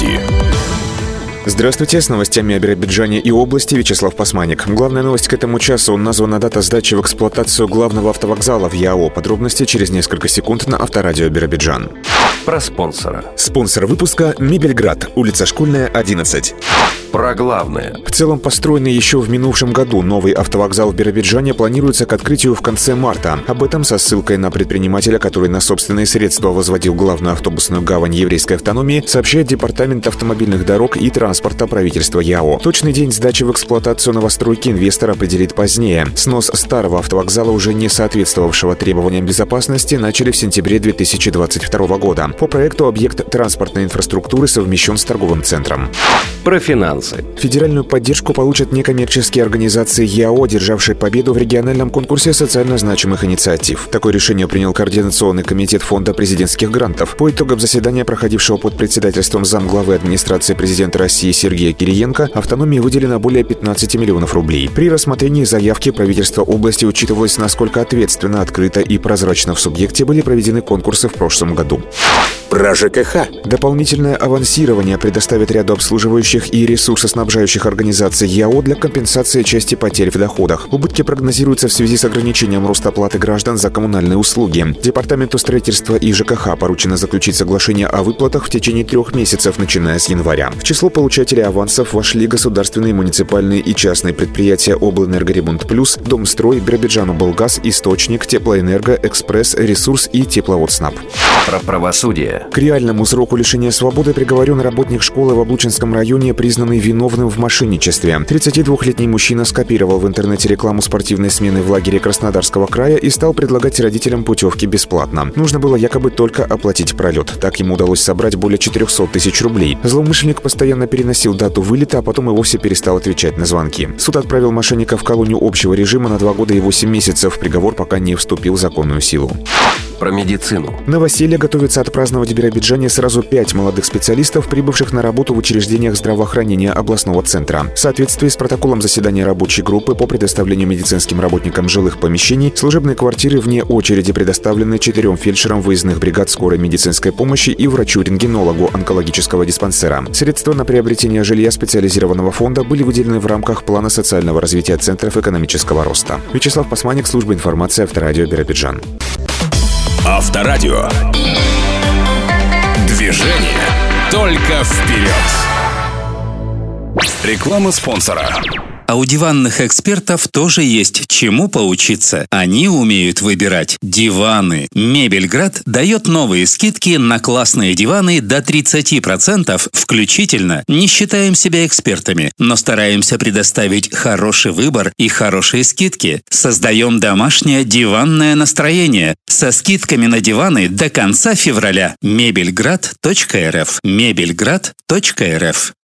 новости. Здравствуйте, с новостями о Биробиджане и области Вячеслав Пасманик. Главная новость к этому часу. Названа дата сдачи в эксплуатацию главного автовокзала в ЯО. Подробности через несколько секунд на Авторадио Биробиджан. Про спонсора. Спонсор выпуска «Мебельград», улица Школьная, 11. Про главное. В целом, построенный еще в минувшем году новый автовокзал в Биробиджане планируется к открытию в конце марта. Об этом со ссылкой на предпринимателя, который на собственные средства возводил главную автобусную гавань еврейской автономии, сообщает Департамент автомобильных дорог и транспорта правительства ЯО. Точный день сдачи в эксплуатацию новостройки инвестор определит позднее. Снос старого автовокзала, уже не соответствовавшего требованиям безопасности, начали в сентябре 2022 года. По проекту объект транспортной инфраструктуры совмещен с торговым центром. Про финансы. Федеральную поддержку получат некоммерческие организации ЯО, державшие победу в региональном конкурсе социально значимых инициатив. Такое решение принял Координационный комитет Фонда президентских грантов. По итогам заседания, проходившего под председательством замглавы администрации президента России Сергея Кириенко, автономии выделено более 15 миллионов рублей. При рассмотрении заявки правительства области учитывалось, насколько ответственно, открыто и прозрачно в субъекте были проведены конкурсы в прошлом году. Про ЖКХ. Дополнительное авансирование предоставит ряду обслуживающих и ресурсоснабжающих организаций ЯО для компенсации части потерь в доходах. Убытки прогнозируются в связи с ограничением роста платы граждан за коммунальные услуги. Департаменту строительства и ЖКХ поручено заключить соглашение о выплатах в течение 3 месяцев, начиная с января. В число получателей авансов вошли государственные, муниципальные и частные предприятия Облэнергоремонт Плюс, Домстрой, Биробиджаноблгаз, Источник, Теплоэнерго, Экспресс, Ресурс и Тепловодснаб. Про правосудие. К реальному сроку лишения свободы приговорен работник школы в Облучинском районе, признанный виновным в мошенничестве. 32-летний мужчина скопировал в интернете рекламу спортивной смены в лагере Краснодарского края и стал предлагать родителям путевки бесплатно. Нужно было якобы только оплатить пролет. Так ему удалось собрать более 400 тысяч рублей. Злоумышленник постоянно переносил дату вылета, а потом и вовсе перестал отвечать на звонки. Суд отправил мошенника в колонию общего режима на 2 года и 8 месяцев. Приговор пока не вступил в законную силу. Про медицину. Новоселье готовится отпраздновать в Биробиджане сразу 5 молодых специалистов, прибывших на работу в учреждениях здравоохранения областного центра. В соответствии с протоколом заседания рабочей группы по предоставлению медицинским работникам жилых помещений, служебные квартиры вне очереди предоставлены 4 фельдшерам выездных бригад скорой медицинской помощи и врачу-рентгенологу онкологического диспансера. Средства на приобретение жилья специализированного фонда были выделены в рамках плана социального развития центров экономического роста. Вячеслав Пасманик, служба информации, Авторадио Биробиджан. Авторадио. Движение только вперед. Реклама спонсора. А у диванных экспертов тоже есть чему поучиться. Они умеют выбирать диваны. Мебельград дает новые скидки на классные диваны до 30% включительно. Не считаем себя экспертами, но стараемся предоставить хороший выбор и хорошие скидки. Создаем домашнее диванное настроение со скидками на диваны до конца февраля. Мебельград.рф. Мебельград.рф.